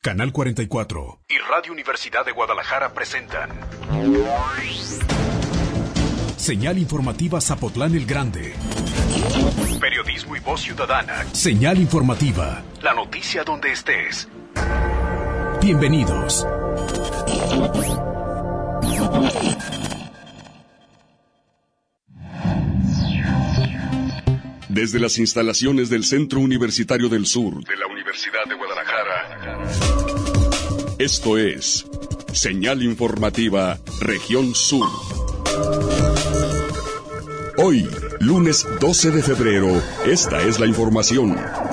Canal 44 y Radio Universidad de Guadalajara presentan Señal Informativa Zapotlán el Grande. Periodismo y voz ciudadana. Señal Informativa. La noticia donde estés. Bienvenidos. Desde las instalaciones del Centro Universitario del Sur de la Universidad de Guadalajara, esto es Señal Informativa Región Sur. Hoy, lunes 12 de febrero, esta es la información.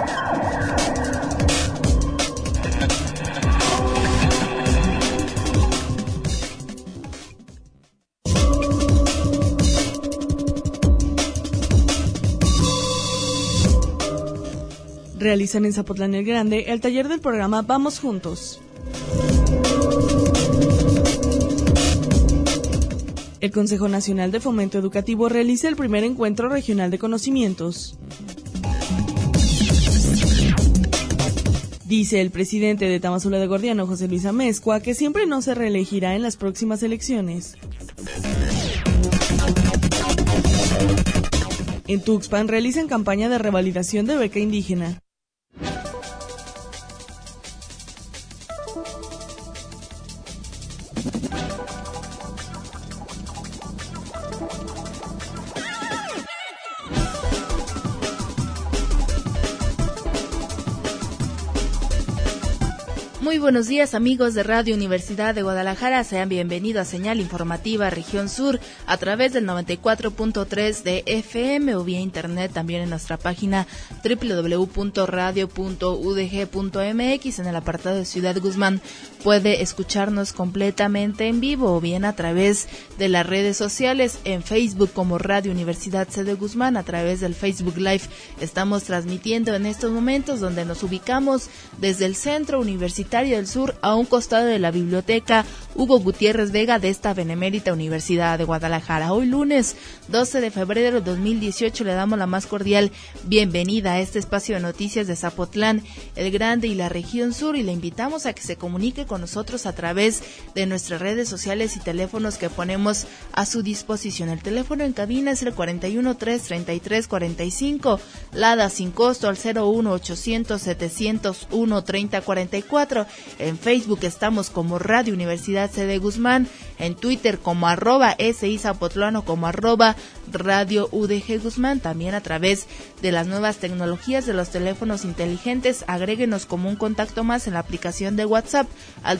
Realizan en Zapotlán el Grande el taller del programa Vamos Juntos. El Consejo Nacional de Fomento Educativo realiza el primer encuentro regional de conocimientos. Dice el presidente de Tamazula de Gordiano, José Luis Amezcua, que siempre no se reelegirá en las próximas elecciones. En Tuxpan realizan campaña de revalidación de beca indígena. Muy buenos días, amigos de Radio Universidad de Guadalajara, sean bienvenidos a Señal Informativa Región Sur a través del 94.3 de FM o vía internet también en nuestra página www.radio.udg.mx. En el apartado de Ciudad Guzmán puede escucharnos completamente en vivo o bien a través de las redes sociales, en Facebook como Radio Universidad C de Guzmán, a través del Facebook Live estamos transmitiendo en estos momentos donde nos ubicamos desde el Centro Universitario del Sur, a un costado de la Biblioteca Hugo Gutiérrez Vega de esta Benemérita Universidad de Guadalajara. Hoy lunes 12 de febrero de 2018 le damos la más cordial bienvenida a este espacio de noticias de Zapotlán el Grande y la Región Sur, y le invitamos a que se comunique con nosotros a través de nuestras redes sociales y teléfonos que ponemos a su disposición. El teléfono en cabina es el 413-3345, LADA sin costo al 01800-701-3044. En Facebook estamos como Radio Universidad C de Guzmán, en Twitter como @SI Zapotlán o como @Radio UDG Guzmán. También a través de las nuevas tecnologías de los teléfonos inteligentes, agréguenos como un contacto más en la aplicación de WhatsApp al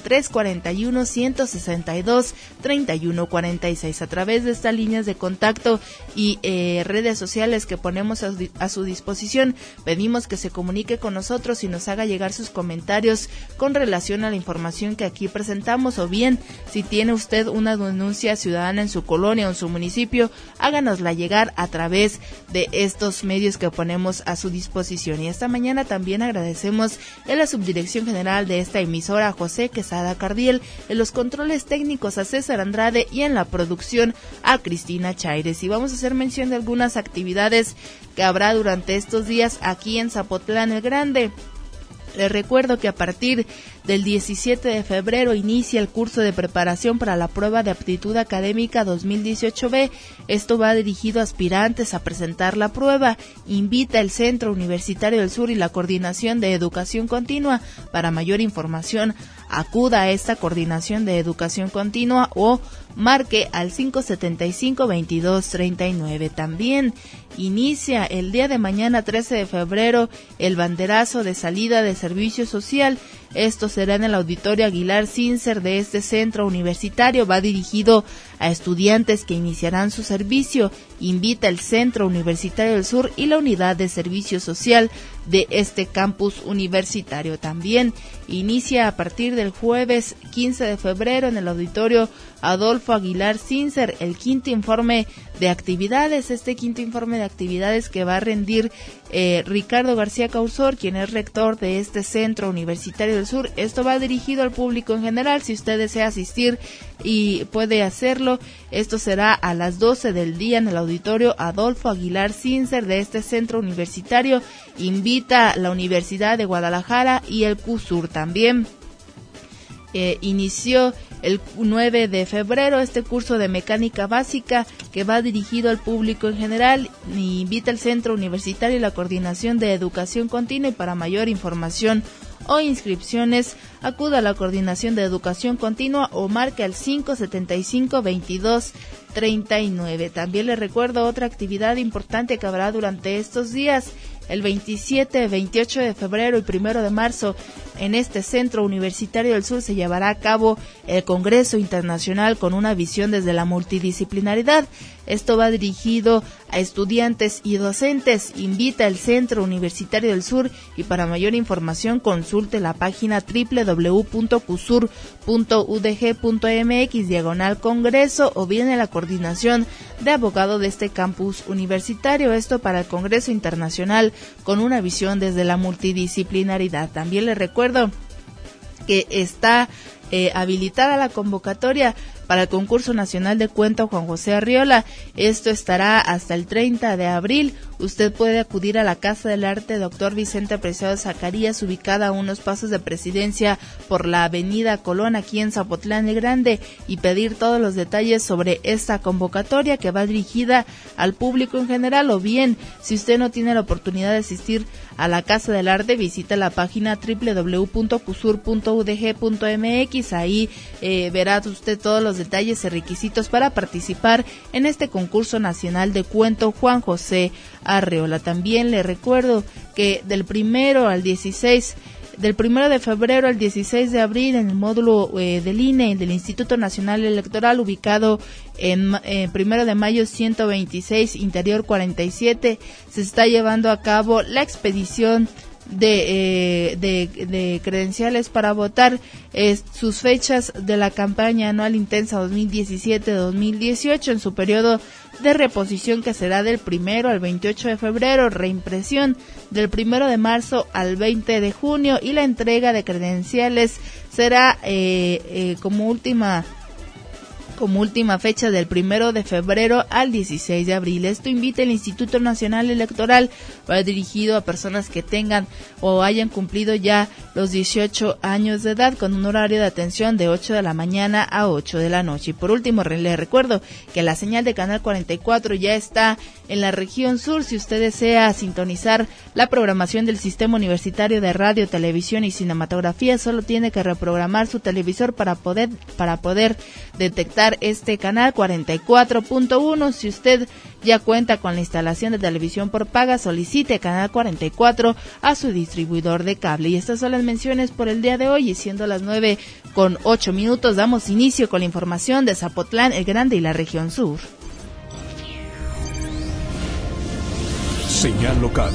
341-162-3146. A través de estas líneas de contacto y redes sociales que ponemos a su disposición, pedimos que se comunique con nosotros y nos haga llegar sus comentarios con relación a la información que aquí presentamos, o bien si tiene usted una denuncia ciudadana en su colonia o en su municipio, háganosla llegar a través de estos medios que ponemos a su disposición. Y esta mañana también agradecemos en la subdirección general de esta emisora a José Quesada Cardiel, en los controles técnicos a César Andrade y en la producción a Cristina Chaires. Y vamos a hacer mención de algunas actividades que habrá durante estos días aquí en Zapotlán el Grande. Les recuerdo que a partir del 17 de febrero inicia el curso de preparación para la prueba de aptitud académica 2018B. Esto va dirigido a aspirantes a presentar la prueba. Invita el Centro Universitario del Sur y la Coordinación de Educación Continua. Para mayor información, acuda a esta Coordinación de Educación Continua o marque al 575-2239. También inicia el día de mañana, 13 de febrero, el banderazo de salida de servicio social. Esto será en el Auditorio Aguilar Sincer de este centro universitario. Va dirigido a estudiantes que iniciarán su servicio. Invita el Centro Universitario del Sur y la Unidad de Servicio Social de este campus universitario. También inicia a partir del jueves 15 de febrero en el Auditorio Adolfo Aguilar Sincer el quinto informe de actividades. Este quinto informe de actividades que va a rendir Ricardo García Causor, quien es rector de este Centro Universitario del Sur. Esto va dirigido al público en general. Si usted desea asistir y puede hacerlo, esto será a las 12 del día en el Auditorio Adolfo Aguilar Sincer de este centro universitario. Invita la Universidad de Guadalajara y el CUSUR. También inició el 9 de febrero este curso de mecánica básica que va dirigido al público en general. Invita al Centro Universitario y la Coordinación de Educación Continua, y para mayor información o inscripciones acuda a la Coordinación de Educación Continua o marque al 575-2239. También les recuerdo otra actividad importante que habrá durante estos días. El 27, 28 de febrero y 1 de marzo en este Centro Universitario del Sur se llevará a cabo el Congreso Internacional con una visión desde la multidisciplinaridad. Esto va dirigido a estudiantes y docentes. Invita el Centro Universitario del Sur, y para mayor información consulte la página www.cusur.udg.mx/congreso o bien la coordinación de abogado de este campus universitario. Esto para el Congreso Internacional con una visión desde la multidisciplinaridad. También les recuerdo que está habilitada la convocatoria para el concurso nacional de cuento Juan José Arriola. Esto estará hasta el 30 de abril. Usted puede acudir a la Casa del Arte Dr. Vicente Preciado Zacarías, ubicada a unos pasos de Presidencia por la Avenida Colón, aquí en Zapotlán el Grande, y pedir todos los detalles sobre esta convocatoria que va dirigida al público en general. O bien, si usted no tiene la oportunidad de asistir a la Casa del Arte, visita la página www.cusur.udg.mx. Ahí verá usted todos los detalles y requisitos para participar en este concurso nacional de cuento Juan José Arriola. También le recuerdo que del 1 de febrero al 16 de abril en el módulo del INE, del Instituto Nacional Electoral, ubicado en 1 de mayo 126, Interior 47, se está llevando a cabo la expedición de credenciales para votar. Sus fechas de la campaña anual intensa 2017-2018 en su periodo de reposición, que será del 1 al 28 de febrero, reimpresión del 1 de marzo al 20 de junio, y la entrega de credenciales será como última fecha del 1 de febrero al 16 de abril. Esto invita el Instituto Nacional Electoral, va dirigido a personas que tengan o hayan cumplido ya los 18 años de edad, con un horario de atención de 8 de la mañana a 8 de la noche. Y por último, les recuerdo que la señal de Canal 44 ya está en la región sur. Si usted desea sintonizar la programación del Sistema Universitario de Radio, Televisión y Cinematografía, solo tiene que reprogramar su televisor para poder detectar este canal 44.1. Si usted ya cuenta con la instalación de televisión por paga, solicite Canal 44 a su distribuidor de cable. Y estas son las menciones por el día de hoy, y siendo las 9:08, damos inicio con la información de Zapotlán el Grande y la región sur. Señal local.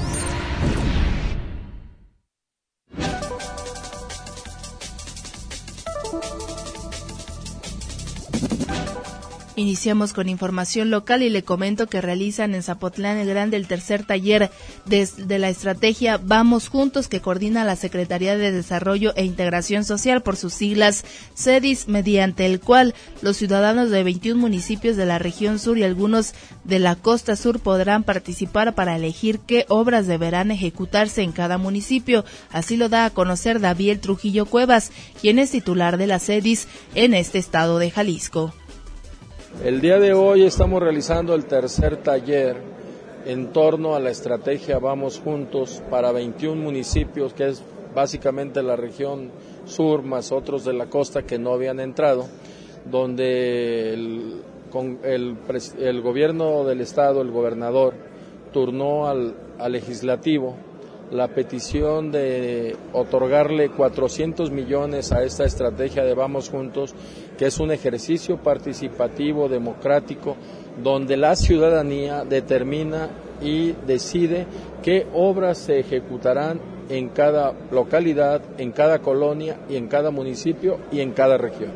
Iniciamos con información local y le comento que realizan en Zapotlán el Grande el tercer taller de la estrategia Vamos Juntos, que coordina la Secretaría de Desarrollo e Integración Social, por sus siglas CEDIS, mediante el cual los ciudadanos de 21 municipios de la región sur y algunos de la costa sur podrán participar para elegir qué obras deberán ejecutarse en cada municipio. Así lo da a conocer David Trujillo Cuevas, quien es titular de la CEDIS en este estado de Jalisco. El día de hoy estamos realizando el tercer taller en torno a la estrategia Vamos Juntos para 21 municipios, que es básicamente la región sur más otros de la costa que no habían entrado, donde el gobierno del estado, el gobernador, turnó al legislativo la petición de otorgarle 400 millones a esta estrategia de Vamos Juntos, que es un ejercicio participativo, democrático, donde la ciudadanía determina y decide qué obras se ejecutarán en cada localidad, en cada colonia y en cada municipio y en cada región.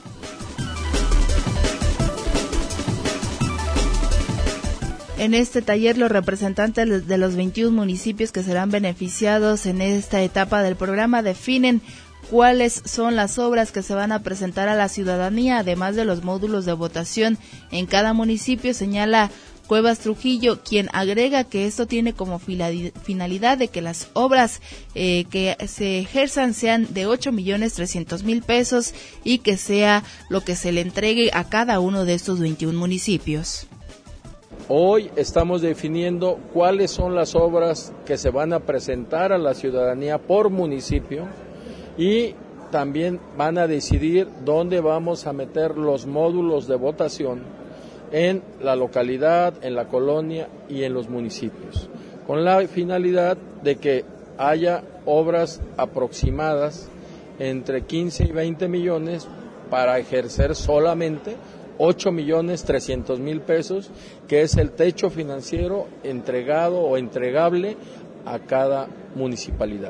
En este taller, los representantes de los 21 municipios que serán beneficiados en esta etapa del programa definen cuáles son las obras que se van a presentar a la ciudadanía, además de los módulos de votación en cada municipio. Señala Cuevas Trujillo, quien agrega que esto tiene como finalidad de que las obras que se ejerzan sean de 8.300.000 pesos y que sea lo que se le entregue a cada uno de estos 21 municipios. Hoy estamos definiendo cuáles son las obras que se van a presentar a la ciudadanía por municipio y también van a decidir dónde vamos a meter los módulos de votación en la localidad, en la colonia y en los municipios, con la finalidad de que haya obras aproximadas entre 15 y 20 millones para ejercer solamente 8.300.000 pesos, que es el techo financiero entregado o entregable a cada municipalidad.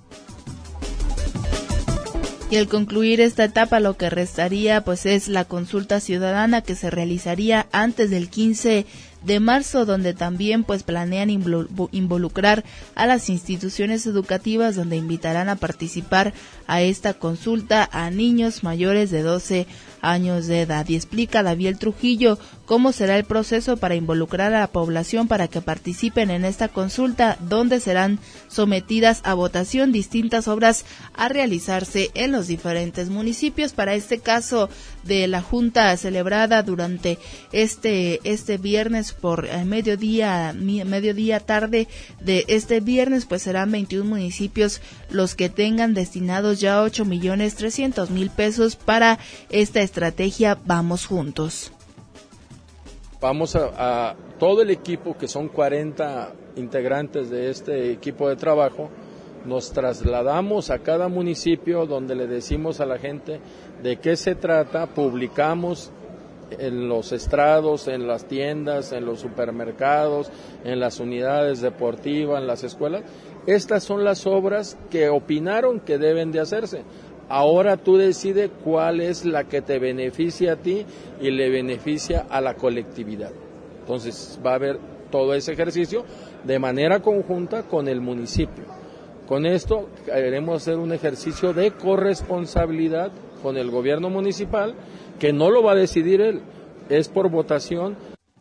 Y al concluir esta etapa, lo que restaría pues es la consulta ciudadana que se realizaría antes del 15 de marzo, donde también pues planean involucrar a las instituciones educativas, donde invitarán a participar a esta consulta a niños mayores de 12 años de edad. Y explica Daviel Trujillo cómo será el proceso para involucrar a la población para que participen en esta consulta, donde serán sometidas a votación distintas obras a realizarse en los diferentes municipios. Para este caso de la junta celebrada durante este viernes por mediodía tarde de este viernes, pues serán 21 municipios los que tengan destinados ya 8.300.000 pesos para esta estrategia Vamos Juntos. Vamos a todo el equipo, que son 40 integrantes de este equipo de trabajo, nos trasladamos a cada municipio donde le decimos a la gente de qué se trata, publicamos en los estrados, en las tiendas, en los supermercados, en las unidades deportivas, en las escuelas. Estas son las obras que opinaron que deben de hacerse. Ahora tú decides cuál es la que te beneficia a ti y le beneficia a la colectividad. Entonces va a haber todo ese ejercicio de manera conjunta con el municipio. Con esto queremos hacer un ejercicio de corresponsabilidad con el gobierno municipal, que no lo va a decidir él, es por votación.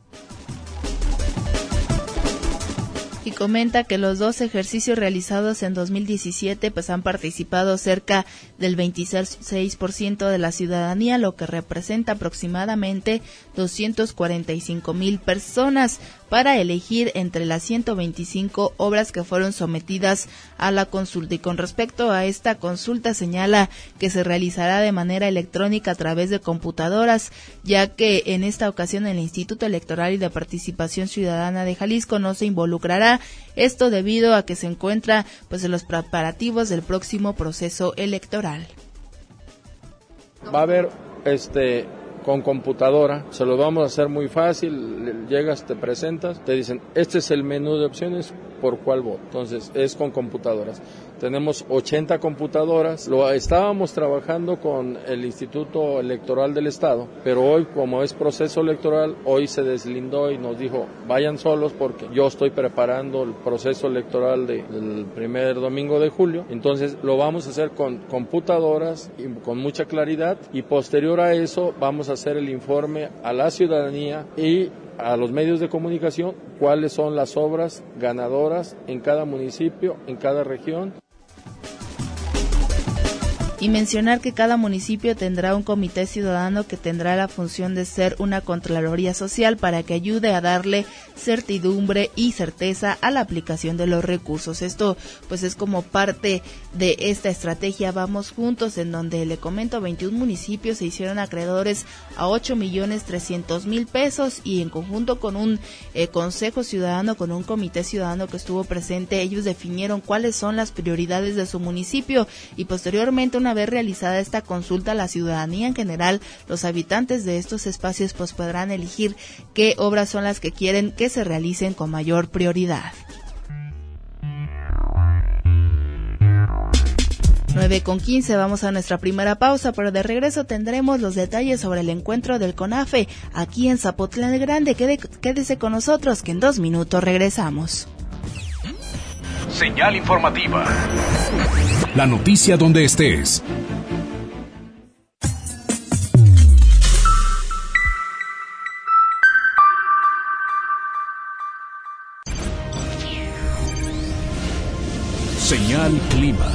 Y comenta que los dos ejercicios realizados en 2017 pues han participado cerca del 26% de la ciudadanía, lo que representa aproximadamente 245,000 personas para elegir entre las 125 obras que fueron sometidas a la consulta. Y con respecto a esta consulta, señala que se realizará de manera electrónica a través de computadoras, ya que en esta ocasión el Instituto Electoral y de Participación Ciudadana de Jalisco no se involucrará, esto debido a que se encuentra pues en los preparativos del próximo proceso electoral. Va a haber con computadora, se lo vamos a hacer muy fácil, llegas, te presentas, te dicen, este es el menú de opciones, ¿por cuál voto? Entonces, es con computadoras. Tenemos 80 computadoras, lo estábamos trabajando con el Instituto Electoral del Estado, pero hoy, como es proceso electoral, hoy se deslindó y nos dijo, vayan solos porque yo estoy preparando el proceso electoral del primer domingo de julio, entonces lo vamos a hacer con computadoras y con mucha claridad, y posterior a eso vamos a hacer el informe a la ciudadanía y a los medios de comunicación cuáles son las obras ganadoras en cada municipio, en cada región. Y mencionar que cada municipio tendrá un comité ciudadano que tendrá la función de ser una contraloría social para que ayude a darle certidumbre y certeza a la aplicación de los recursos. Esto pues es como parte de esta estrategia Vamos Juntos, en donde le comento 21 municipios se hicieron acreedores a 8.300.000 pesos, y en conjunto con un consejo ciudadano, con un comité ciudadano que estuvo presente, ellos definieron cuáles son las prioridades de su municipio, y posteriormente, una vez realizada esta consulta, la ciudadanía en general, los habitantes de estos espacios pues podrán elegir qué obras son las que quieren que se realicen con mayor prioridad. 9:15, vamos a nuestra primera pausa, pero de regreso tendremos los detalles sobre el encuentro del CONAFE aquí en Zapotlán el Grande. Quédese con nosotros que en 2 minutos regresamos. Señal informativa. La noticia donde estés. Señal Clima.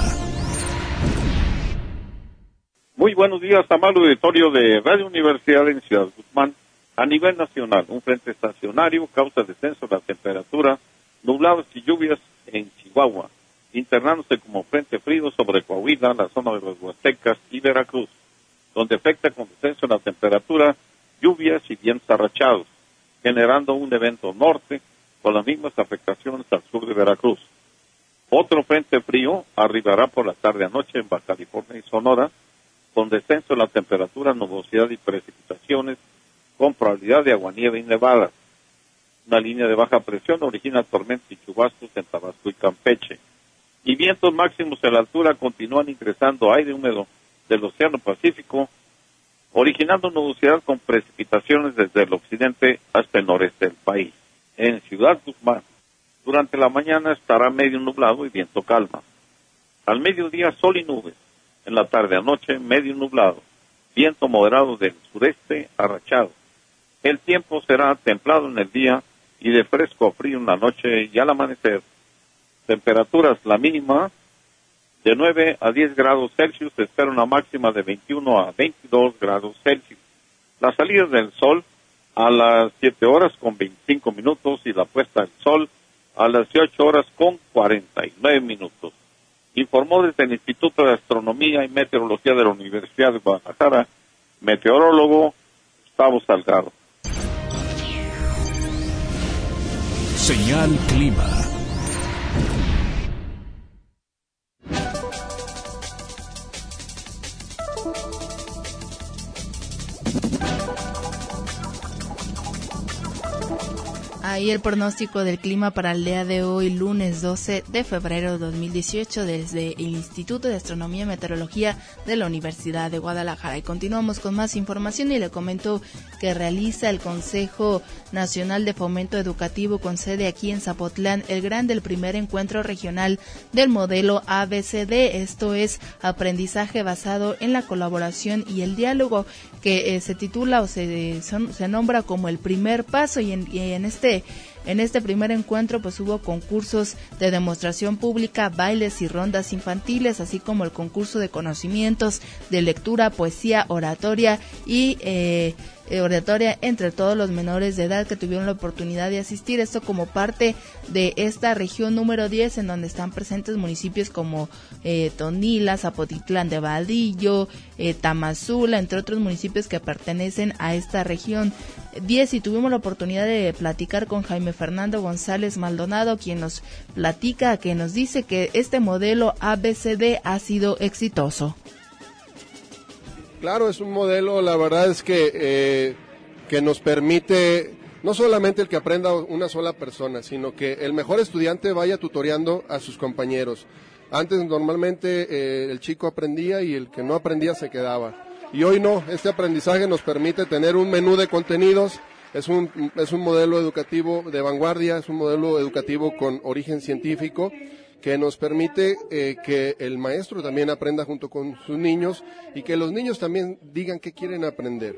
Muy buenos días, amable auditorio de Radio Universidad en Ciudad Guzmán. A nivel nacional, un frente estacionario causa descenso de la temperatura, nublados y lluvias en Chihuahua, internándose como frente frío sobre Coahuila, la zona de los Huastecas y Veracruz, donde afecta con descenso en la temperatura, lluvias y vientos arrachados, generando un evento norte con las mismas afectaciones al sur de Veracruz. Otro frente frío arribará por la tarde-anoche en Baja California y Sonora, con descenso en la temperatura, nubosidad y precipitaciones, con probabilidad de aguanieve y nevadas. Una línea de baja presión origina tormentas y chubascos en Tabasco y Campeche. Y vientos máximos en la altura continúan ingresando aire húmedo del Océano Pacífico, originando nubosidad con precipitaciones desde el occidente hasta el noreste del país. En Ciudad Guzmán, durante la mañana estará medio nublado y viento calma. Al mediodía, sol y nubes. En la tarde-anoche, medio nublado. Viento moderado del sureste arrachado. El tiempo será templado en el día y de fresco a frío en la noche y al amanecer. Temperaturas, la mínima de 9 a 10 grados Celsius, se espera una máxima de 21 a 22 grados Celsius. La salida del sol a las 7 horas con 25 minutos y la puesta del sol a las 18 horas con 49 minutos. Informó desde el Instituto de Astronomía y Meteorología de la Universidad de Guadalajara, meteorólogo Gustavo Salgado. Señal Clima. Ahí el pronóstico del clima para el día de hoy, lunes 12 de febrero de 2018, desde el Instituto de Astronomía y Meteorología de la Universidad de Guadalajara. Y continuamos con más información y le comento que realiza el Consejo Nacional de Fomento Educativo con sede aquí en Zapotlán el del primer encuentro regional del modelo ABCD. Esto es aprendizaje basado en la colaboración y el diálogo, que se titula o se nombra como el primer paso, y en este primer encuentro pues hubo concursos de demostración pública, bailes y rondas infantiles, así como el concurso de conocimientos de lectura, poesía, oratoria y oratoria entre todos los menores de edad que tuvieron la oportunidad de asistir. Esto como parte de esta región número 10, en donde están presentes municipios como Tonila, Zapotitlán de Vadillo, Tamazula, entre otros municipios que pertenecen a esta región 10, y tuvimos la oportunidad de platicar con Jaime Fernando González Maldonado, quien nos platica, que nos dice que este modelo ABCD ha sido exitoso. Claro, es un modelo, la verdad es que nos permite no solamente el que aprenda una sola persona, sino que el mejor estudiante vaya tutoreando a sus compañeros. Antes normalmente el chico aprendía y el que no aprendía se quedaba. Y hoy no, este aprendizaje nos permite tener un menú de contenidos, es un modelo educativo de vanguardia, es un modelo educativo con origen científico, que nos permite que el maestro también aprenda junto con sus niños y que los niños también digan qué quieren aprender.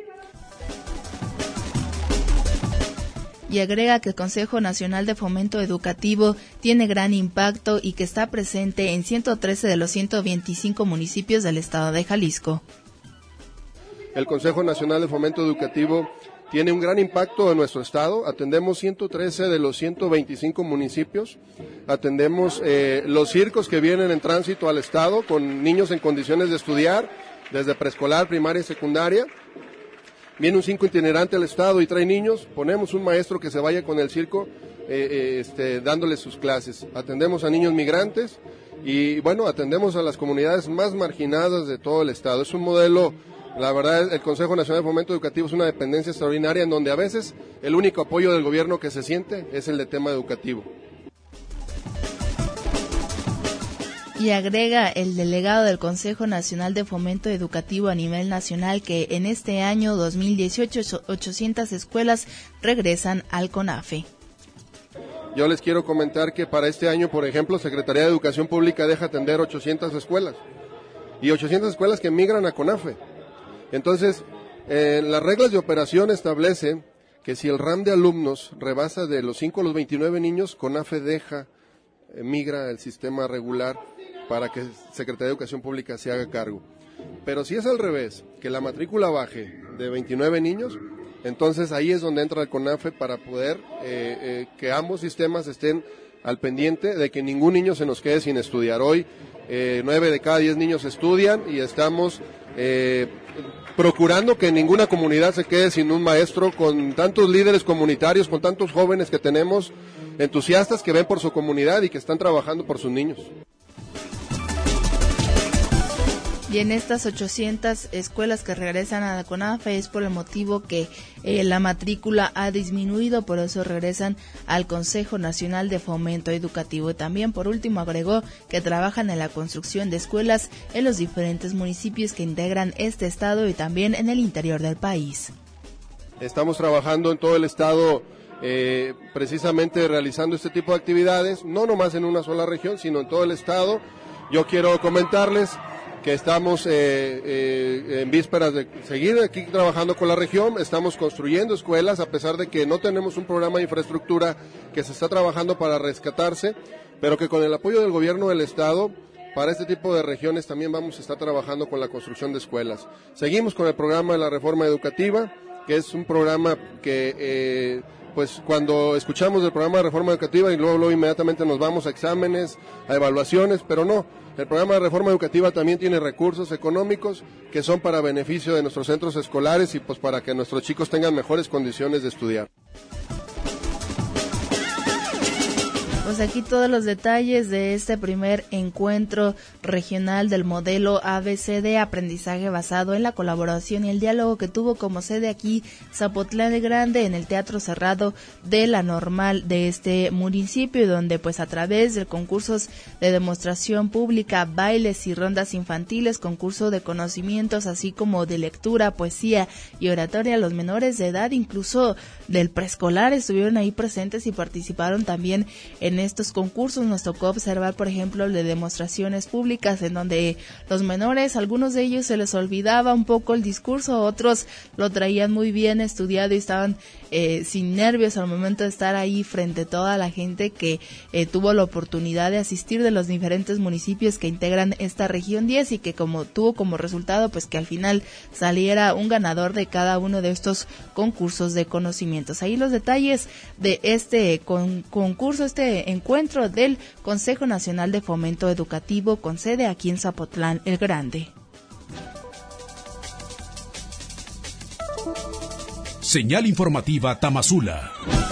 Y agrega que el Consejo Nacional de Fomento Educativo tiene gran impacto y que está presente en 113 de los 125 municipios del estado de Jalisco. El Consejo Nacional de Fomento Educativo tiene un gran impacto en nuestro estado. Atendemos 113 de los 125 municipios, atendemos los circos que vienen en tránsito al estado con niños en condiciones de estudiar, desde preescolar, primaria y secundaria. Viene un circo itinerante al estado y trae niños, ponemos un maestro que se vaya con el circo dándoles sus clases. Atendemos a niños migrantes y bueno, atendemos a las comunidades más marginadas de todo el estado. Es un modelo. La verdad, el Consejo Nacional de Fomento Educativo es una dependencia extraordinaria en donde a veces el único apoyo del gobierno que se siente es el de tema educativo. Y agrega el delegado del Consejo Nacional de Fomento Educativo a nivel nacional que en este año 2018 800 escuelas regresan al CONAFE. Yo les quiero comentar que para este año, por ejemplo, Secretaría de Educación Pública deja atender 800 escuelas y 800 escuelas que migran a CONAFE. Entonces, las reglas de operación establecen que si el RAM de alumnos rebasa de los 5 a los 29 niños, CONAFE deja migra al sistema regular para que Secretaría de Educación Pública se haga cargo. Pero si es al revés, que la matrícula baje de 29 niños, entonces ahí es donde entra el CONAFE para poder que ambos sistemas estén al pendiente de que ningún niño se nos quede sin estudiar. Hoy 9 de cada 10 niños estudian y estamos procurando que ninguna comunidad se quede sin un maestro, con tantos líderes comunitarios, con tantos jóvenes que tenemos, entusiastas que ven por su comunidad y que están trabajando por sus niños. Y en estas 800 escuelas que regresan a la CONAFE es por el motivo que la matrícula ha disminuido, por eso regresan al Consejo Nacional de Fomento Educativo. Y también, por último, agregó que trabajan en la construcción de escuelas en los diferentes municipios que integran este estado y también en el interior del país. Estamos trabajando en todo el estado, precisamente realizando este tipo de actividades, no nomás en una sola región, sino en todo el estado. Yo quiero comentarles que estamos en vísperas de seguir aquí trabajando con la región, estamos construyendo escuelas, a pesar de que no tenemos un programa de infraestructura que se está trabajando para rescatarse, pero que con el apoyo del gobierno del estado, para este tipo de regiones también vamos a estar trabajando con la construcción de escuelas. Seguimos con el programa de la reforma educativa, que es un programa que pues cuando escuchamos del programa de reforma educativa y luego inmediatamente nos vamos a exámenes, a evaluaciones, pero no, el programa de reforma educativa también tiene recursos económicos que son para beneficio de nuestros centros escolares y pues para que nuestros chicos tengan mejores condiciones de estudiar. Pues aquí todos los detalles de este primer encuentro regional del modelo ABCD, aprendizaje basado en la colaboración y el diálogo, que tuvo como sede aquí Zapotlán el Grande, en el Teatro Cerrado de la Normal de este municipio, donde pues a través de concursos de demostración pública, bailes y rondas infantiles, concurso de conocimientos, así como de lectura, poesía y oratoria, los menores de edad, incluso del preescolar, estuvieron ahí presentes y participaron también en estos concursos. Nos tocó observar, por ejemplo, de demostraciones públicas en donde los menores, algunos de ellos se les olvidaba un poco el discurso, otros lo traían muy bien estudiado y estaban sin nervios al momento de estar ahí frente a toda la gente que tuvo la oportunidad de asistir de los diferentes municipios que integran esta región 10 y que tuvo como resultado pues que al final saliera un ganador de cada uno de estos concursos de conocimientos. Ahí los detalles de este concurso, este encuentro del Consejo Nacional de Fomento Educativo con sede aquí en Zapotlán el Grande. Señal informativa Tamazula.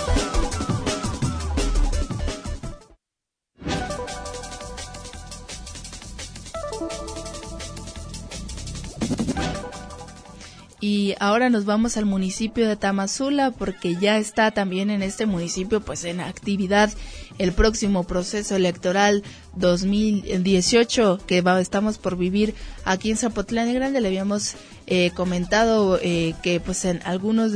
Y ahora nos vamos al municipio de Tamazula, porque ya está también en este municipio pues en actividad el próximo proceso electoral 2018 que estamos por vivir aquí en Zapotlán el Grande. Le habíamos comentado que pues en uno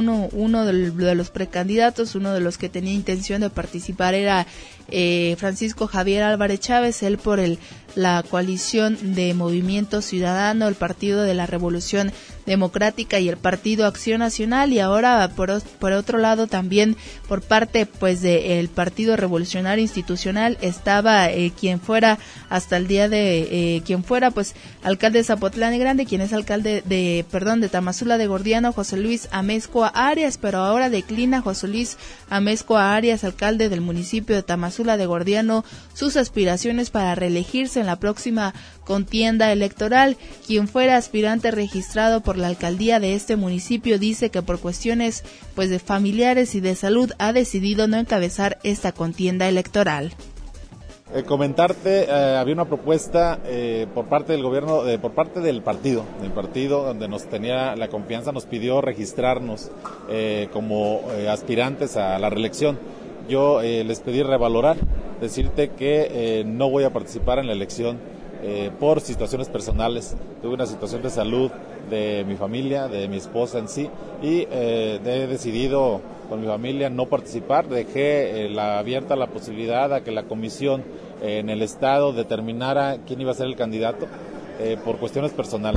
de los precandidatos, uno de los que tenía intención de participar era Francisco Javier Álvarez Chávez, él por la coalición de Movimiento Ciudadano, el Partido de la Revolución Democrática y el Partido Acción Nacional, y ahora por otro lado también por parte pues del Partido Revolucionario Institucional estaba quien fuera hasta el día de quien fuera pues alcalde de Zapotlán el Grande, quien es alcalde de Tamazula de Gordiano, José Luis Amezcua Arias, pero ahora declina José Luis Amezcua Arias, alcalde del municipio de Tamazula de Gordiano, sus aspiraciones para reelegirse en la próxima contienda electoral. Quien fuera aspirante registrado por la alcaldía de este municipio dice que por cuestiones pues de familiares y de salud ha decidido no encabezar esta contienda electoral. Comentarte, había una propuesta por parte del gobierno, por parte del partido donde nos tenía la confianza, nos pidió registrarnos como aspirantes a la reelección. Yo les pedí revalorar, decirte que no voy a participar en la elección por situaciones personales. Tuve una situación de salud de mi familia, de mi esposa en sí, y he decidido con mi familia no participar. Dejé abierta la posibilidad a que la comisión en el estado determinara quién iba a ser el candidato por cuestiones personales,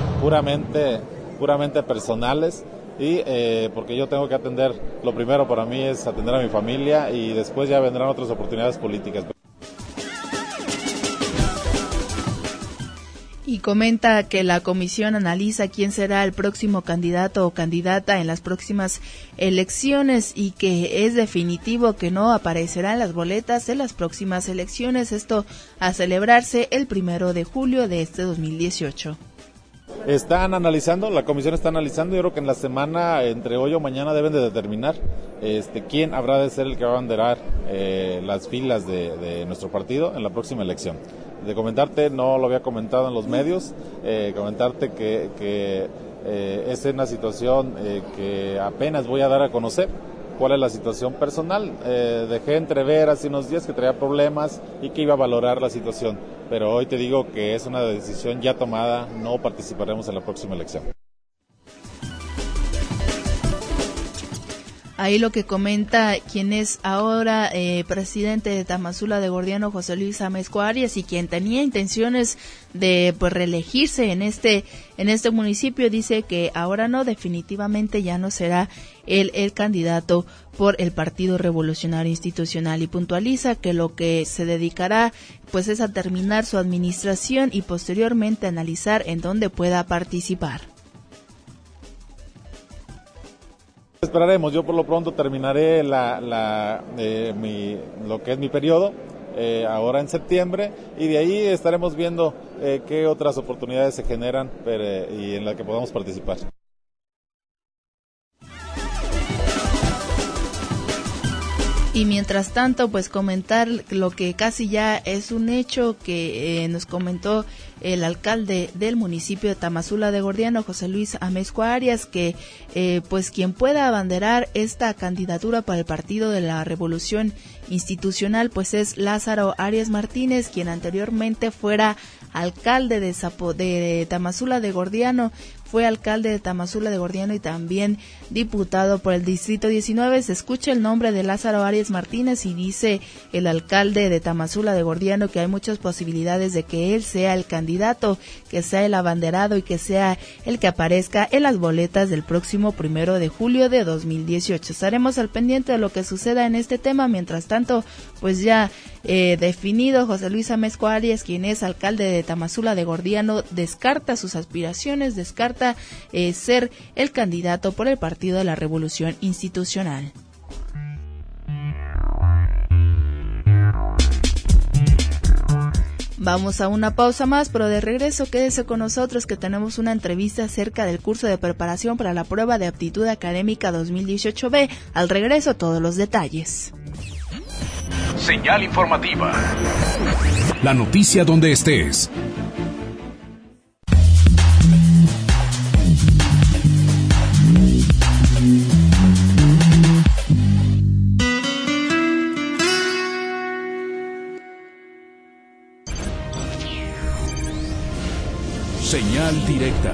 puramente personales, y porque yo tengo que atender, lo primero para mí es atender a mi familia y después ya vendrán otras oportunidades políticas. Y comenta que la comisión analiza quién será el próximo candidato o candidata en las próximas elecciones y que es definitivo que no aparecerán las boletas en las próximas elecciones, esto a celebrarse el 1 de julio de este 2018. Están analizando, la comisión está analizando, yo creo que en la semana, entre hoy o mañana, deben de determinar quién habrá de ser el que va a abanderar las filas de nuestro partido en la próxima elección. De comentarte, no lo había comentado en los medios, comentarte que es una situación que apenas voy a dar a conocer. ¿Cuál es la situación personal? Dejé entrever hace unos días que traía problemas y que iba a valorar la situación, pero hoy te digo que es una decisión ya tomada, no participaremos en la próxima elección. Ahí lo que comenta quien es ahora presidente de Tamazula de Gordiano, José Luis Amezcua Arias, y quien tenía intenciones de reelegirse en este municipio, dice que ahora no, definitivamente ya no será el candidato por el Partido Revolucionario Institucional, y puntualiza que lo que se dedicará pues es a terminar su administración y posteriormente analizar en dónde pueda participar. Esperaremos, yo por lo pronto terminaré lo que es mi periodo ahora en septiembre, y de ahí estaremos viendo qué otras oportunidades se generan y en las que podamos participar. Y mientras tanto, pues comentar lo que casi ya es un hecho que nos comentó el alcalde del municipio de Tamazula de Gordiano, José Luis Amezcua Arias, que pues quien pueda abanderar esta candidatura para el Partido de la Revolución Institucional pues es Lázaro Arias Martínez, quien anteriormente fuera alcalde de Tamazula de Gordiano, fue alcalde de Tamazula de Gordiano y también diputado por el Distrito 19. Se escucha el nombre de Lázaro Arias Martínez y dice el alcalde de Tamazula de Gordiano que hay muchas posibilidades de que él sea el candidato, que sea el abanderado y que sea el que aparezca en las boletas del próximo 1 de julio de 2018. Estaremos al pendiente de lo que suceda en este tema. Mientras tanto, pues ya definido, José Luis Amezcua Arias, quien es alcalde de Tamazula de Gordiano, descarta sus aspiraciones, descarta ser el candidato por el Partido de la Revolución Institucional. Vamos a una pausa más, pero de regreso quédese con nosotros que tenemos una entrevista acerca del curso de preparación para la prueba de aptitud académica 2018B. Al regreso, todos los detalles. Señal informativa. La noticia donde estés. Señal directa.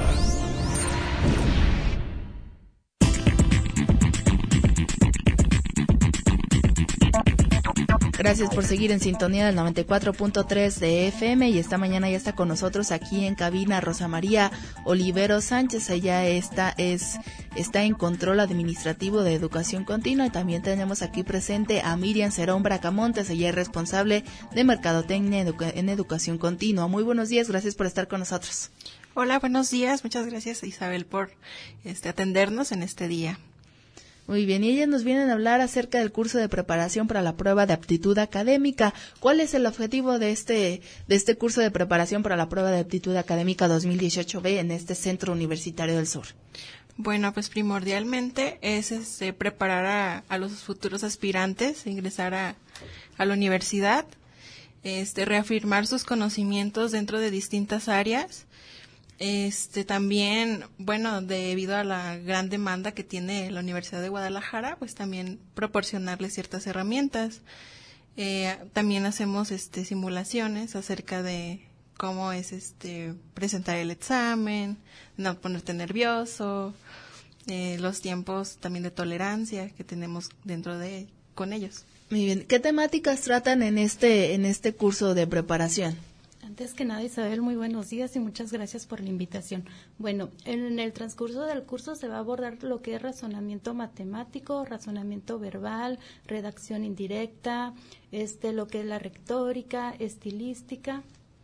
Gracias por seguir en sintonía del 94.3 de FM, y esta mañana ya está con nosotros aquí en cabina Rosa María Olivero Sánchez. Ella está en control administrativo de educación continua, y también tenemos aquí presente a Miriam Cerón Bracamontes. Ella es responsable de mercadotecnia en educación continua. Muy buenos días, gracias por estar con nosotros. Hola, buenos días. Muchas gracias, Isabel, por atendernos en este día. Muy bien, y ellas nos vienen a hablar acerca del curso de preparación para la prueba de aptitud académica. ¿Cuál es el objetivo de este curso de preparación para la prueba de aptitud académica 2018B en este Centro Universitario del Sur? Bueno, pues primordialmente es preparar a los futuros aspirantes a ingresar a la universidad, reafirmar sus conocimientos dentro de distintas áreas. También, bueno, debido a la gran demanda que tiene la Universidad de Guadalajara, pues también proporcionarles ciertas herramientas. También hacemos simulaciones acerca de cómo es presentar el examen, no ponerte nervioso, los tiempos también de tolerancia que tenemos con ellos. Muy bien. ¿Qué temáticas tratan en este curso de preparación? Antes que nada, Isabel, muy buenos días y muchas gracias por la invitación. Bueno, en el transcurso del curso se va a abordar lo que es razonamiento matemático, razonamiento verbal, redacción indirecta, lo que es la retórica, estilística.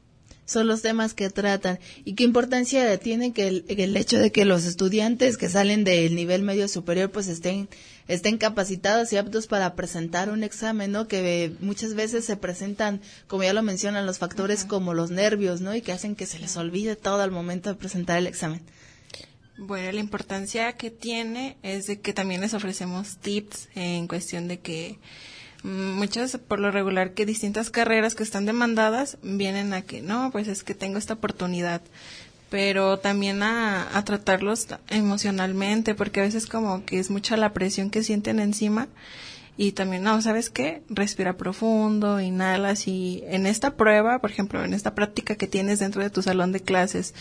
Son los temas que tratan. ¿Y qué importancia tiene que el hecho de que los estudiantes que salen del nivel medio superior pues estén capacitados y aptos para presentar un examen, ¿no? Que muchas veces se presentan, como ya lo mencionan, los factores como los nervios, ¿no? Y que hacen que se les olvide todo al momento de presentar el examen. Bueno, la importancia que tiene es de que también les ofrecemos tips en cuestión de que muchas, por lo regular, que distintas carreras que están demandadas vienen a que, no, pues es que tengo esta oportunidad, pero también a tratarlos emocionalmente, porque a veces como que es mucha la presión que sienten encima, y también, no, ¿sabes qué? Respira profundo, inhalas, y en esta prueba, por ejemplo, en esta práctica que tienes dentro de tu salón de clases,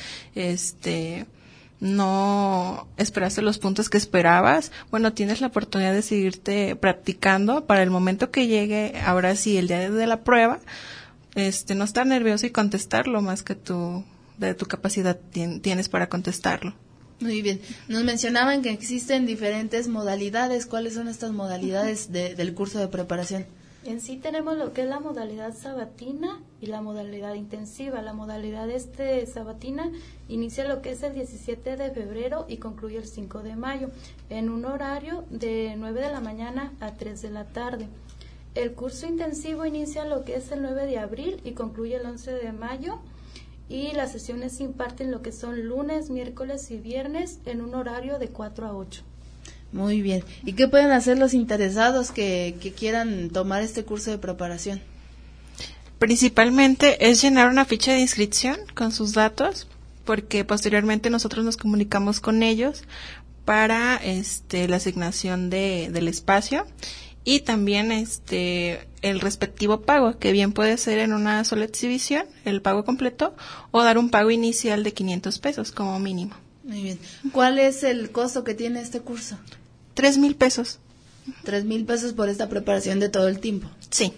no esperaste los puntos que esperabas, bueno, tienes la oportunidad de seguirte practicando para el momento que llegue, ahora sí, el día de la prueba, no estar nervioso y contestarlo más que de tu capacidad tienes para contestarlo. Muy bien. Nos mencionaban que existen diferentes modalidades. ¿Cuáles son estas modalidades del curso de preparación? En sí tenemos lo que es la modalidad sabatina y la modalidad intensiva. La modalidad sabatina inicia lo que es el 17 de febrero y concluye el 5 de mayo, en un horario de 9 de la mañana a 3 de la tarde. El curso intensivo inicia lo que es el 9 de abril y concluye el 11 de mayo, y las sesiones se imparten lo que son lunes, miércoles y viernes en un horario de 4 a 8. Muy bien. ¿Y qué pueden hacer los interesados que quieran tomar este curso de preparación? Principalmente es llenar una ficha de inscripción con sus datos, porque posteriormente nosotros nos comunicamos con ellos para la asignación del espacio, y también el respectivo pago, que bien puede ser en una sola exhibición, el pago completo, o dar un pago inicial de 500 pesos como mínimo. Muy bien. ¿Cuál es el costo que tiene este curso? 3,000 pesos. 3,000 pesos por esta preparación de todo el tiempo. Sí.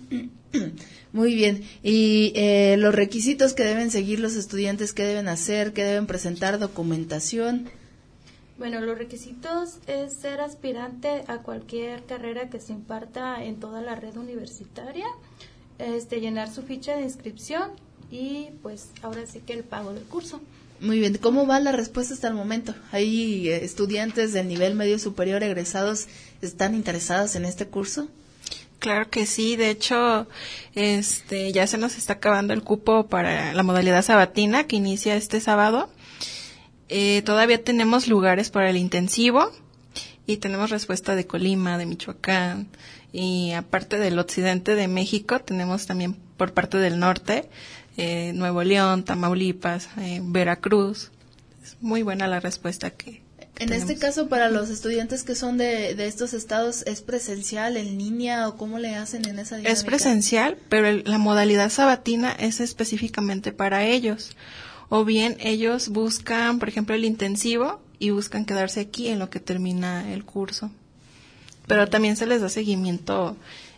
Muy bien. ¿Y los requisitos que deben seguir los estudiantes? ¿Qué deben hacer? ¿Qué deben presentar? ¿Documentación? Bueno, los requisitos es ser aspirante a cualquier carrera que se imparta en toda la red universitaria, llenar su ficha de inscripción y pues ahora sí que el pago del curso. Muy bien. ¿Cómo va la respuesta hasta el momento? ¿Hay estudiantes del nivel medio superior egresados están interesados en este curso? Claro que sí. De hecho, ya se nos está acabando el cupo para la modalidad sabatina que inicia este sábado. Todavía tenemos lugares para el intensivo y tenemos respuesta de Colima, de Michoacán, y aparte del occidente de México tenemos también por parte del norte, Nuevo León, Tamaulipas, Veracruz. Es muy buena la respuesta que tenemos. Este caso, para los estudiantes que son de estos estados, ¿es presencial, en línea o cómo le hacen en esa dinámica? Es presencial, pero la modalidad sabatina es específicamente para ellos. O bien ellos buscan, por ejemplo, el intensivo y buscan quedarse aquí en lo que termina el curso. Pero también se les da seguimiento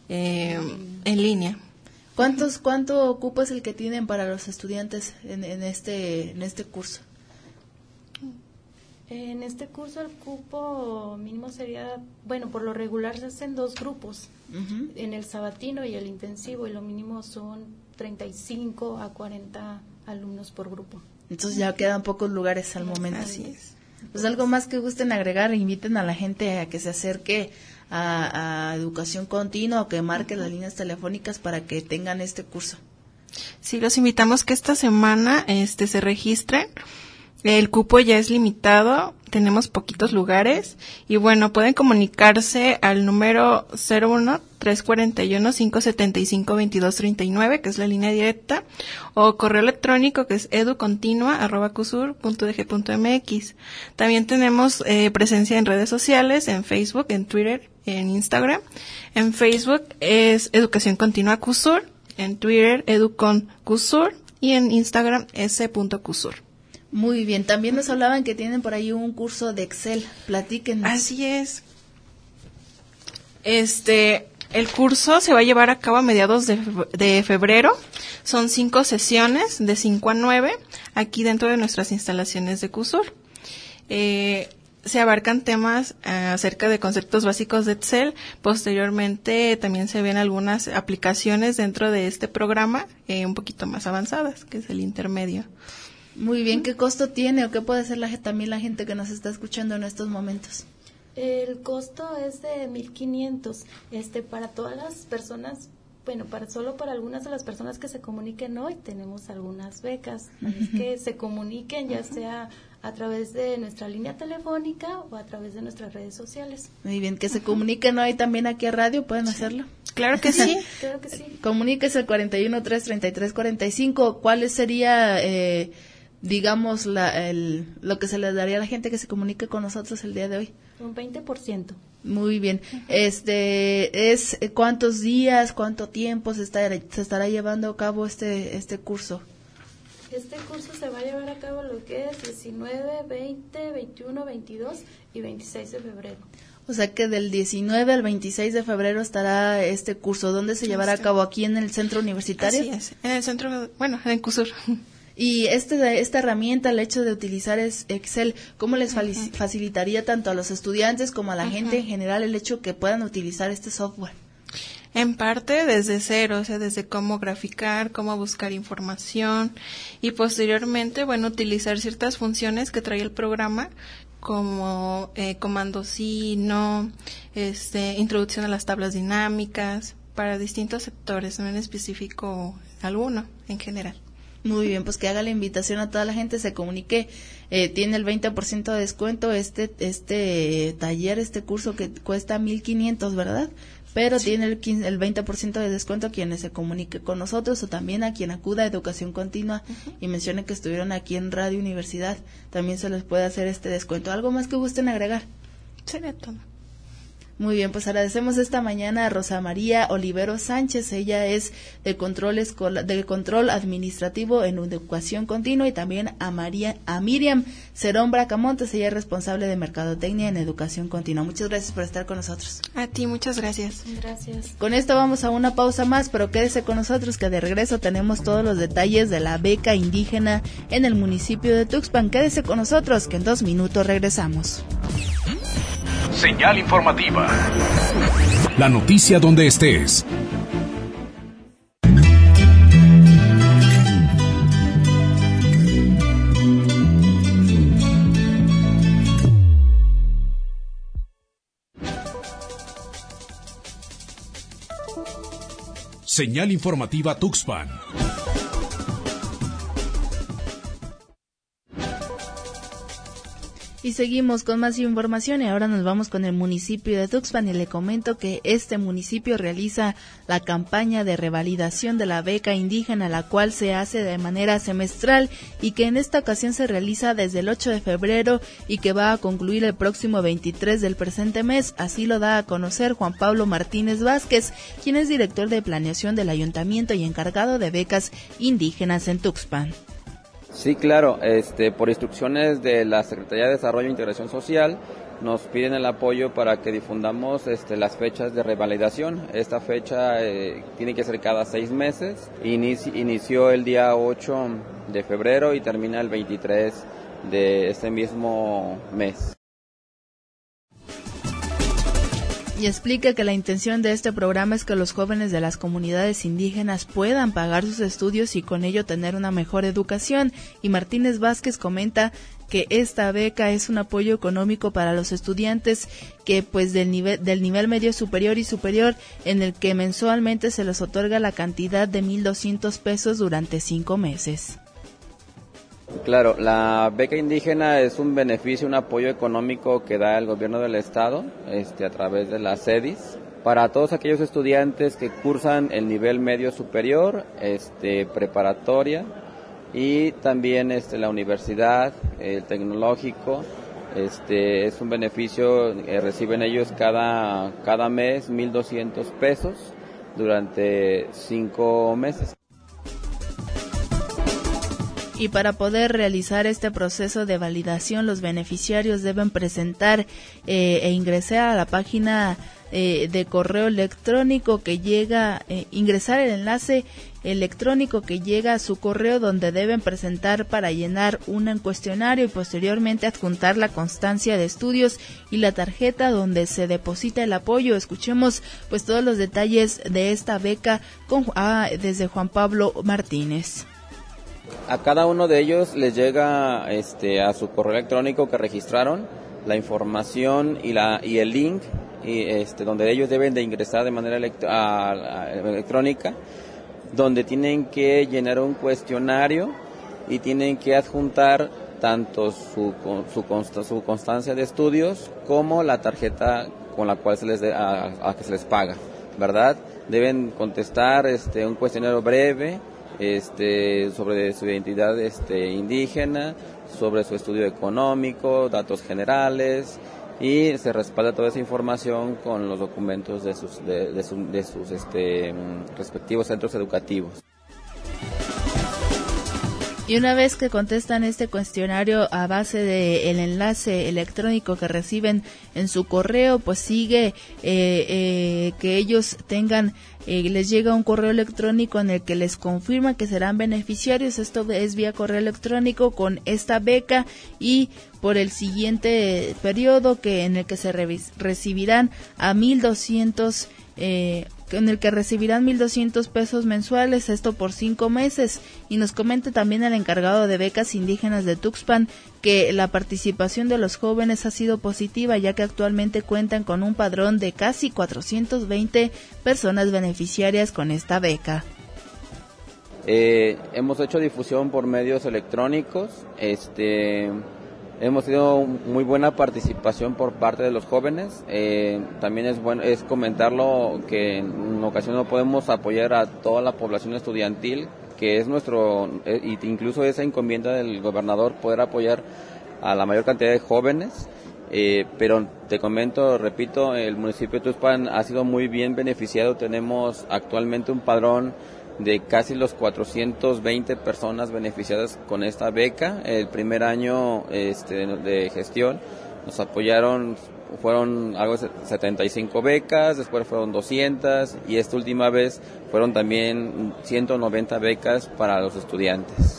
en línea. ¿Cuánto cupo es el que tienen para los estudiantes en este curso? En este curso el cupo mínimo sería, bueno, por lo regular se hacen 2 grupos, en el sabatino y el intensivo, y lo mínimo son 35 a 40 alumnos por grupo. Entonces ya quedan pocos lugares al momento. Así es. Pues algo más que gusten agregar, inviten a la gente a que se acerque a educación continua o que marque las líneas telefónicas para que tengan este curso. Sí, los invitamos que esta semana se registren. El cupo ya es limitado, tenemos poquitos lugares y bueno, pueden comunicarse al número 01-341-575-2239, que es la línea directa, o correo electrónico que es educontinua@cusur.dg.mx. También tenemos presencia en redes sociales, en Facebook, en Twitter, en Instagram. En Facebook es Educación Continua Cusur, en Twitter Educon Cusur y en Instagram s.cusur. Muy bien, también nos hablaban que tienen por ahí un curso de Excel, platíquenos. Así es. El curso se va a llevar a cabo a mediados de febrero, son 5 sesiones de 5 a 9, aquí dentro de nuestras instalaciones de CUSUR. se abarcan temas acerca de conceptos básicos de Excel. Posteriormente también se ven algunas aplicaciones dentro de este programa un poquito más avanzadas, que es el intermedio. Muy bien, ¿qué costo tiene o qué puede hacer también la gente que nos está escuchando en estos momentos? El costo es de 1,500 para todas las personas. Bueno, solo para algunas de las personas que se comuniquen hoy tenemos algunas becas. Es que se comuniquen ya sea a través de nuestra línea telefónica o a través de nuestras redes sociales. Muy bien, que se comuniquen hoy también aquí a radio, ¿pueden hacerlo? Claro que sí. Claro que sí. Comuníquese al 41-333-45. ¿Cuál sería, digamos, lo que se le daría a la gente que se comunique con nosotros el día de hoy? Un 20%. Muy bien. ¿Cuántos días, cuánto tiempo se estará llevando a cabo este curso? Este curso se va a llevar a cabo lo que es 19, 20, 21, 22 y 26 de febrero. O sea que del 19 al 26 de febrero estará este curso. ¿Dónde se llevará a cabo? ¿Aquí en el centro universitario? Así es, en el centro, en CUSUR. Y esta herramienta, el hecho de utilizar Excel, ¿cómo les facilitaría tanto a los estudiantes como a la gente en general el hecho que puedan utilizar este software? En parte desde cero, o sea, desde cómo graficar, cómo buscar información y posteriormente, utilizar ciertas funciones que trae el programa como comando sí, no, introducción a las tablas dinámicas para distintos sectores, no en específico alguno, en general. Muy bien, pues que haga la invitación a toda la gente, se comunique, tiene el 20% de descuento este taller, este curso que cuesta 1,500, ¿verdad? Pero sí, tiene el 20% de descuento a quienes se comunique con nosotros o también a quien acuda a Educación Continua y mencione que estuvieron aquí en Radio Universidad, también se les puede hacer este descuento. ¿Algo más que gusten agregar? Sería todo. Muy bien, pues agradecemos esta mañana a Rosa María Olivero Sánchez, ella es de control administrativo en Educación Continua, y también a Miriam Cerón Bracamontes, ella es responsable de Mercadotecnia en Educación Continua. Muchas gracias por estar con nosotros. A ti, muchas gracias. Gracias. Con esto vamos a una pausa más, pero quédese con nosotros que de regreso tenemos todos los detalles de la beca indígena en el municipio de Tuxpan. Quédese con nosotros que en 2 minutos regresamos. Señal informativa. La noticia donde estés. Señal informativa Tuxpan. Y seguimos con más información y ahora nos vamos con el municipio de Tuxpan y le comento que este municipio realiza la campaña de revalidación de la beca indígena, la cual se hace de manera semestral y que en esta ocasión se realiza desde el 8 de febrero y que va a concluir el próximo 23 del presente mes. Así lo da a conocer Juan Pablo Martínez Vázquez, quien es director de planeación del ayuntamiento y encargado de becas indígenas en Tuxpan. Sí, claro, por instrucciones de la Secretaría de Desarrollo e Integración Social nos piden el apoyo para que difundamos las fechas de revalidación. Esta fecha tiene que ser cada 6 meses. Inició el día 8 de febrero y termina el 23 de este mismo mes. Y explica que la intención de este programa es que los jóvenes de las comunidades indígenas puedan pagar sus estudios y con ello tener una mejor educación. Y Martínez Vázquez comenta que esta beca es un apoyo económico para los estudiantes que pues del nivel medio superior y superior, en el que mensualmente se les otorga la cantidad de 1,200 pesos durante 5 meses. Claro, la beca indígena es un beneficio, un apoyo económico que da el gobierno del estado a través de la CEDIS para todos aquellos estudiantes que cursan el nivel medio superior, preparatoria y también la universidad, el tecnológico. Es un beneficio, reciben ellos cada mes 1,200 pesos durante 5 meses. Y para poder realizar este proceso de validación, los beneficiarios deben presentar e ingresar a la página de correo electrónico que llega, ingresar el enlace electrónico que llega a su correo, donde deben presentar para llenar un cuestionario y posteriormente adjuntar la constancia de estudios y la tarjeta donde se deposita el apoyo. Escuchemos pues todos los detalles de esta beca desde Juan Pablo Martínez. A cada uno de ellos les llega a su correo electrónico que registraron la información y el link donde ellos deben de ingresar de manera electrónica, donde tienen que llenar un cuestionario y tienen que adjuntar tanto su constancia de estudios como la tarjeta con la cual a que se les paga, ¿verdad? Deben contestar un cuestionario breve sobre su identidad indígena, sobre su estudio económico, datos generales, y se respalda toda esa información con los documentos de sus respectivos centros educativos. Y una vez que contestan este cuestionario a base del enlace electrónico que reciben en su correo, pues sigue que ellos tengan, les llega un correo electrónico en el que les confirma que serán beneficiarios. Esto es vía correo electrónico con esta beca, y por el siguiente periodo en el que se recibirán a 1,200 en el que recibirán 1,200 pesos mensuales, esto por 5 meses. Y nos comenta también el encargado de becas indígenas de Tuxpan que la participación de los jóvenes ha sido positiva, ya que actualmente cuentan con un padrón de casi 420 personas beneficiarias con esta beca. Hemos hecho difusión por medios electrónicos, hemos tenido muy buena participación por parte de los jóvenes. También es comentarlo que en ocasiones no podemos apoyar a toda la población estudiantil, que es incluso esa encomienda del gobernador, poder apoyar a la mayor cantidad de jóvenes. Pero te comento, repito, el municipio de Tuxpan ha sido muy bien beneficiado. Tenemos actualmente un padrón de casi los 420 personas beneficiadas con esta beca. El primer año de gestión nos apoyaron, fueron algo de 75 becas, después fueron 200 y esta última vez fueron también 190 becas para los estudiantes.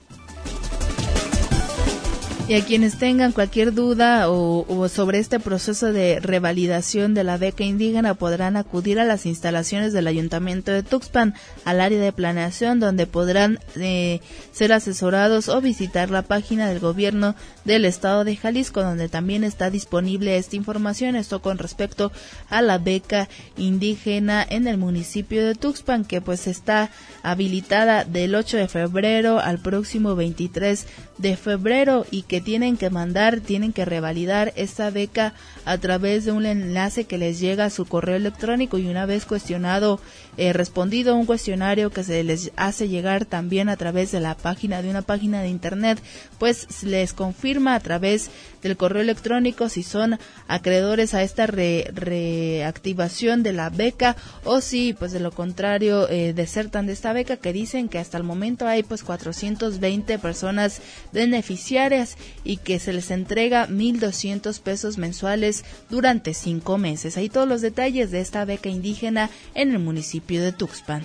Y a quienes tengan cualquier duda o sobre este proceso de revalidación de la beca indígena, podrán acudir a las instalaciones del Ayuntamiento de Tuxpan, al área de planeación, donde podrán ser asesorados, o visitar la página del gobierno del estado de Jalisco, donde también está disponible esta información. Esto con respecto a la beca indígena en el municipio de Tuxpan, que pues está habilitada del 8 de febrero al próximo 23 de febrero, y que tienen que revalidar esta beca a través de un enlace que les llega a su correo electrónico, y una vez respondido un cuestionario que se les hace llegar también a través de una página de internet, pues les confirma a través del correo electrónico si son acreedores a esta reactivación de la beca, o si pues de lo contrario desertan de esta beca, que dicen que hasta el momento hay pues 420 personas beneficiarias y que se les entrega 1,200 pesos mensuales durante 5 meses. Ahí todos los detalles de esta beca indígena en el municipio de Tuxpan.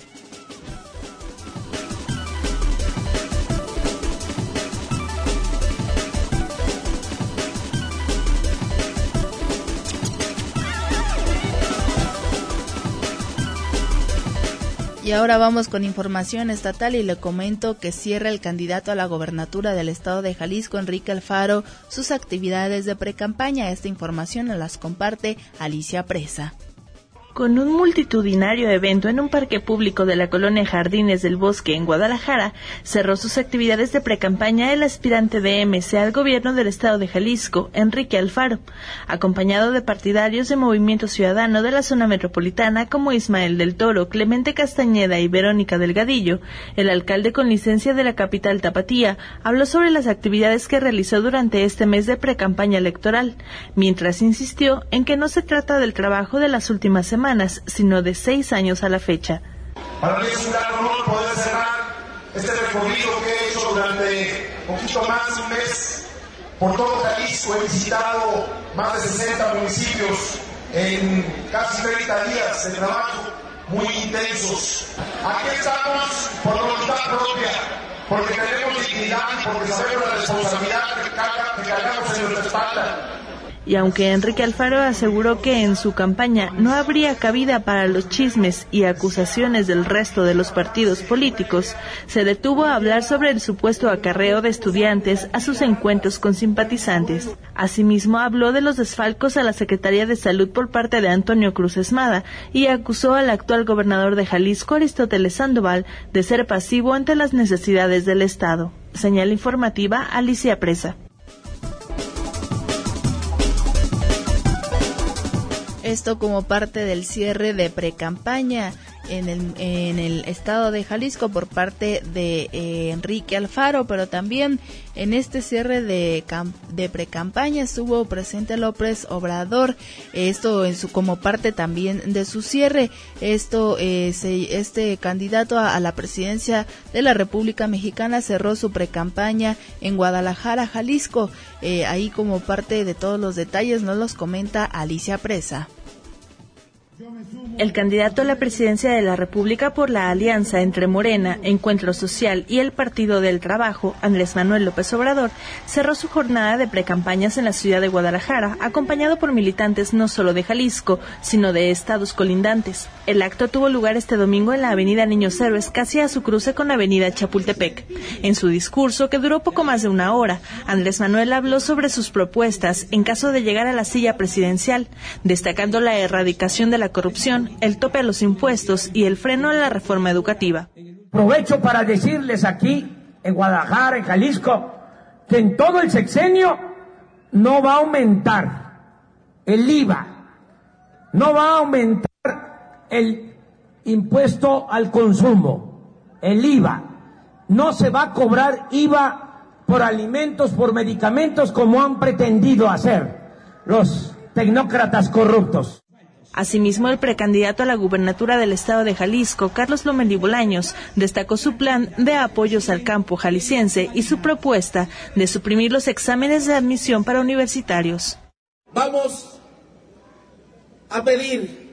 Y ahora vamos con información estatal, y le comento que cierra el candidato a la gobernatura del estado de Jalisco, Enrique Alfaro, sus actividades de precampaña. Esta información nos las comparte Alicia Presa. Con un multitudinario evento en un parque público de la colonia Jardines del Bosque en Guadalajara, cerró sus actividades de precampaña el aspirante de MC al gobierno del estado de Jalisco, Enrique Alfaro, acompañado de partidarios de Movimiento Ciudadano de la zona metropolitana como Ismael del Toro, Clemente Castañeda y Verónica Delgadillo. El alcalde con licencia de la capital tapatía habló sobre las actividades que realizó durante este mes de precampaña electoral, mientras insistió en que no se trata del trabajo de las últimas semanas, sino de 6 años a la fecha. Para mí es un gran honor poder cerrar este recorrido que he hecho durante poquito más de un mes por todo Jalisco. He visitado más de 60 municipios en casi 30 días de trabajo muy intensos. Aquí estamos por voluntad propia, porque tenemos dignidad y porque sabemos la responsabilidad que cargamos en nuestra espalda. Y aunque Enrique Alfaro aseguró que en su campaña no habría cabida para los chismes y acusaciones del resto de los partidos políticos, se detuvo a hablar sobre el supuesto acarreo de estudiantes a sus encuentros con simpatizantes. Asimismo, habló de los desfalcos a la Secretaría de Salud por parte de Antonio Cruz Esmada y acusó al actual gobernador de Jalisco, Aristóteles Sandoval, de ser pasivo ante las necesidades del Estado. Señal informativa, Alicia Presa. Esto como parte del cierre de precampaña en el estado de Jalisco por parte de Enrique Alfaro, pero también en este cierre de precampaña estuvo presente López Obrador, esto como parte también de su cierre. Este candidato a la presidencia de la República Mexicana cerró su precampaña en Guadalajara, Jalisco. Ahí como parte de todos los detalles nos los comenta Alicia Presa. El candidato a la presidencia de la República por la alianza entre Morena, Encuentro Social y el Partido del Trabajo, Andrés Manuel López Obrador, cerró su jornada de precampañas en la ciudad de Guadalajara, acompañado por militantes no solo de Jalisco, sino de estados colindantes. El acto tuvo lugar este domingo en la avenida Niños Héroes, casi a su cruce con la avenida Chapultepec. En su discurso, que duró poco más de una hora, Andrés Manuel habló sobre sus propuestas en caso de llegar a la silla presidencial, destacando la erradicación de la corrupción, el tope a los impuestos y el freno a la reforma educativa. Aprovecho para decirles aquí, en Guadalajara, en Jalisco, que en todo el sexenio no va a aumentar el IVA, no va a aumentar el impuesto al consumo, el IVA. No se va a cobrar IVA por alimentos, por medicamentos, como han pretendido hacer los tecnócratas corruptos. Asimismo, el precandidato a la gubernatura del estado de Jalisco, Carlos Lomelí Bolaños, destacó su plan de apoyos al campo jalisciense y su propuesta de suprimir los exámenes de admisión para universitarios. Vamos a pedir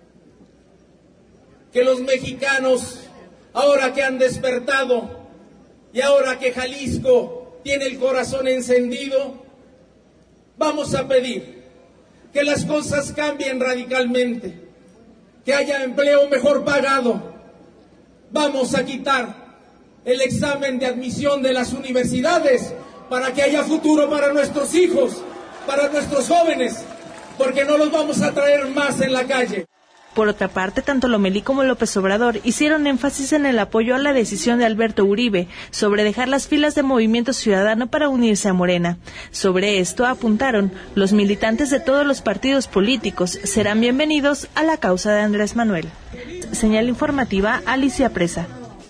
que los mexicanos, ahora que han despertado y ahora que Jalisco tiene el corazón encendido, vamos a pedir que las cosas cambien radicalmente, que haya empleo mejor pagado. Vamos a quitar el examen de admisión de las universidades para que haya futuro para nuestros hijos, para nuestros jóvenes, porque no los vamos a traer más en la calle. Por otra parte, tanto Lomelí como López Obrador hicieron énfasis en el apoyo a la decisión de Alberto Uribe sobre dejar las filas de Movimiento Ciudadano para unirse a Morena. Sobre esto apuntaron, los militantes de todos los partidos políticos serán bienvenidos a la causa de Andrés Manuel. Señal informativa, Alicia Presa.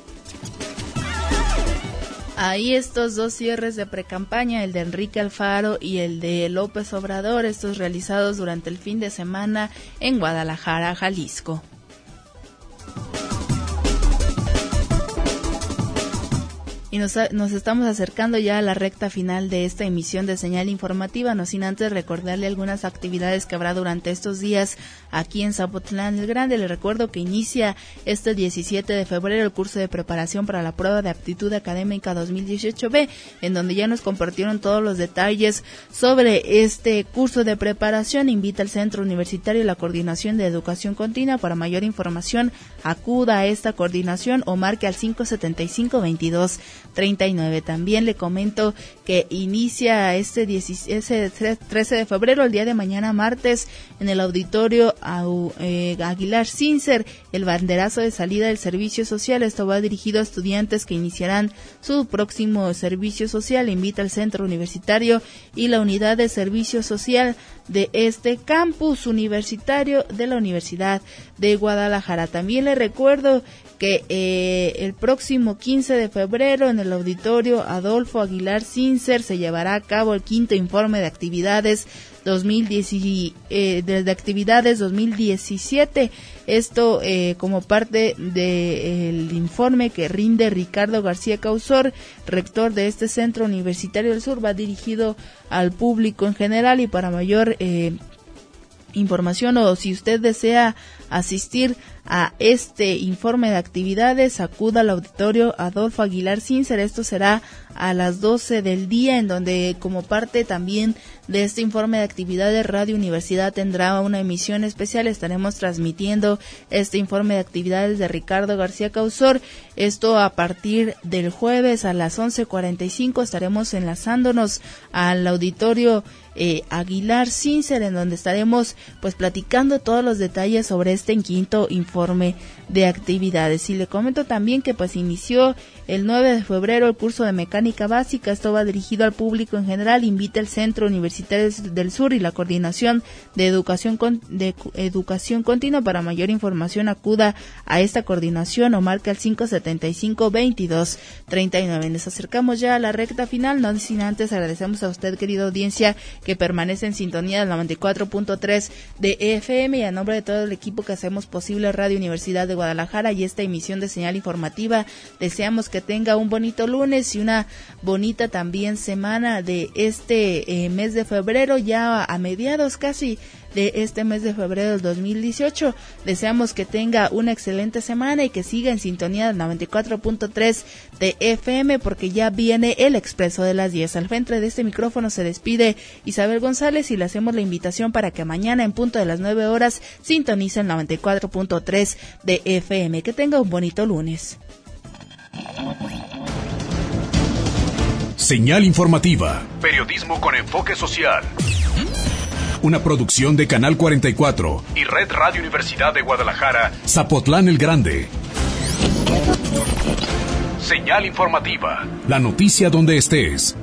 Ahí estos dos cierres de precampaña, el de Enrique Alfaro y el de López Obrador, estos realizados durante el fin de semana en Guadalajara, Jalisco. Y nos estamos acercando ya a la recta final de esta emisión de Señal Informativa, no sin antes recordarle algunas actividades que habrá durante estos días aquí en Zapotlán el Grande. Le recuerdo que inicia este 17 de febrero el curso de preparación para la prueba de aptitud académica 2018B, en donde ya nos compartieron todos los detalles sobre este curso de preparación. Invita al Centro Universitario y la Coordinación de Educación Continua. Para mayor información, acuda a esta coordinación o marque al 575-2239. También le comento que inicia este 13 de febrero, el día de mañana martes, en el auditorio Aguilar Sincer, el banderazo de salida del servicio social. Esto va dirigido a estudiantes que iniciarán su próximo servicio social. Invita al Centro Universitario y la Unidad de Servicio Social de este campus universitario de la Universidad de Guadalajara. También le recuerdo que el próximo 15 de febrero en el auditorio Adolfo Aguilar Sincer se llevará a cabo el quinto informe de actividades de actividades 2017. Esto como parte del informe que rinde Ricardo García Causor, rector de este Centro Universitario del Sur. Va dirigido al público en general, y para mayor información, o si usted desea asistir a este informe de actividades, acuda al auditorio Adolfo Aguilar Sincer. Esto será a las 12 del día, en donde como parte también de este informe de actividades, Radio Universidad tendrá una emisión especial. Estaremos transmitiendo este informe de actividades de Ricardo García Causor. Esto a partir del jueves a las 11:45 estaremos enlazándonos al auditorio Aguilar Sincer, en donde estaremos pues platicando todos los detalles sobre este quinto informe de actividades. Y le comento también que pues inició el 9 de febrero el curso de mecánica básica. Esto va dirigido al público en general. Invita el Centro Universitario del Sur y la Coordinación de Educación Continua. Para mayor información acuda a esta coordinación o marca el 575-2239. Nos acercamos ya a la recta final, no sin antes agradecemos a usted, querida audiencia, que permanece en sintonía del 94.3 de FM, y a nombre de todo el equipo que hacemos posible Radio Universidad de Guadalajara y esta emisión de Señal Informativa, deseamos que tenga un bonito lunes y una bonita también semana de este mes de febrero, ya a mediados casi de este mes de febrero del 2018. Deseamos que tenga una excelente semana y que siga en sintonía del 94.3 de FM, porque ya viene el Expreso de las 10. Al frente de este micrófono se despide Isabel González y le hacemos la invitación para que mañana en punto de las 9 horas sintonice el 94.3 de FM. Que tenga un bonito lunes. Señal informativa. Periodismo con enfoque social. Una producción de Canal 44 y Red Radio Universidad de Guadalajara, Zapotlán el Grande. Señal informativa. La noticia donde estés.